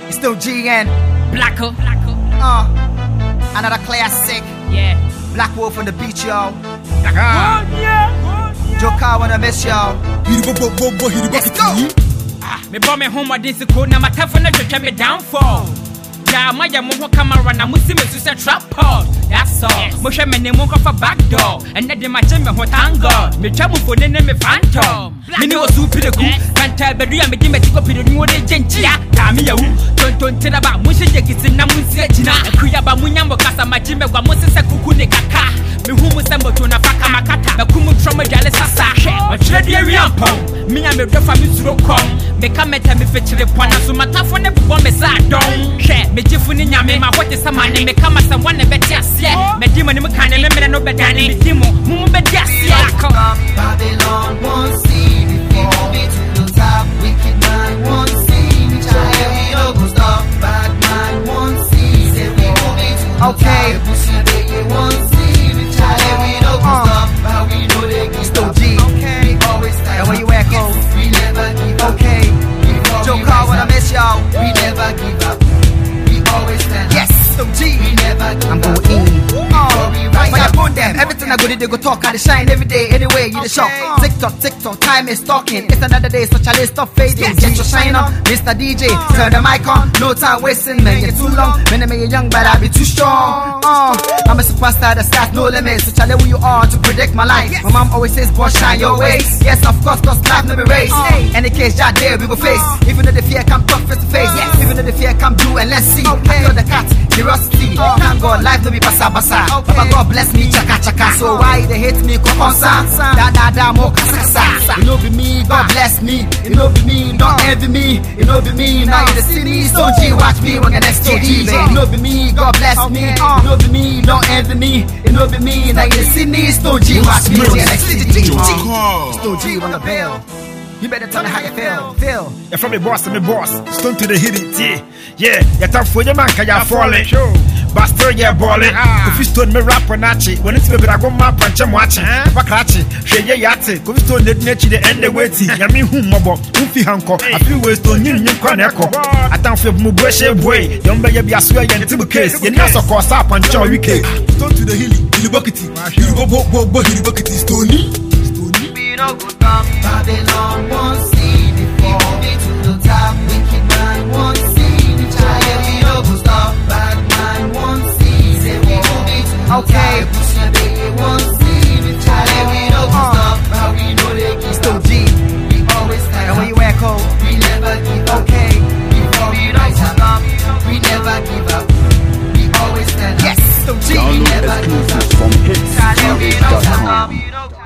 It's still GN. Blacko. Another classic. Yeah. Black Wolf on the beach, y'all. Joker wanna miss y'all. Let's go. Me brought me home with this code. Now my telephone to me downfall. Yeah, my young camera na musi me susa trap pod. That's all. Moshe me name for back door. And then my gym me hotango. Me travel for the name me phantom. Me no super the good. Fanta be real me di me go pe the new de gentia. Tami ya wu. Tonton tira ba musi je kisi na musi ejina. Kuya ba munyambo kasa ma gym me gwa musi se kuku ne kaka. Me hu musa moto na faka makata. Me kumu trauma jale sasa. Ma trade area pom. Me na me dofa me suro kom. Me kameta me fetire pona so matafo ne bo me sa don. Me jifuni nyame ma hote samane me kama someone ne beti asie me dimo ne me kane me me no bedane me dimo mumu beti asie Babylon won't see before me to the top wicked man won't see me child we no go stop bad man won't see say we moving to the top pussy they won't see me child we no go stop but we know they give still G we always stand where you echo we never give up Joker wanna miss y'all we never give up always stand yes, so G. We never I'm going in. When I put them, everything I go to, they go talk. I shine every day, anyway, you the shock. TikTok, time is talking. It's another day, so Charlie stop fading. Yes. Get your shine on, Mr. DJ. Turn the mic on, no time wasting, man. You're too long. When I'm young, but I be too strong. I'm a superstar, the sky's no limits. So Charlie, who you are to predict my life. My mom always says, boy, shine your ways. Yes, of course, cause life never race. Any case, y'all there, we go face. Even though the fear come talk face to face. Even though the fear come do and let's see. I feel the cat, curiosity. Thank God, life to be basa basa. Papa God bless me, chaka chaka. So why they hate me, kokonsa? Da mo kasa kasa. It no be me, God bless me. It no be me, don't envy me. It no be me, now you see me. So G, watch me when I next to G. It no be me, God bless me. It no be me, don't envy me. It no be me, now you see me. So G, watch me when I next to G. So G on the bell. You better tell me how you feel. You're from me boss, Stone to the hit it, yeah. You're tough for your man, can you fall it? But still, you're balling. If you stone me rap on Nachi, when it's maybe I go map and chum watching. Wakachi, Shea Yati, go to the nature the end the waiting. Yami whom mobo, Ufi Hanko, a few ways to new Chronicle. I don't feel Mubeshe way, young baby, I swear, you're in case. You're not so cause up and show you cake. Stone to the hilly, you bucket, you bucket, Stony. No go down. Babylon won't see before me to the top. Wicked man won't see the child. We no go stop. Bad man won't see. Say we moving to the top. Pussy they won't see the child. We no go stop. But we know they give still G. We always stand. And when you echo, we never give up. Before we rise up, we never give up. We always stand. Yes, still G. We never give up. Download exclusives from hitsmusic.com.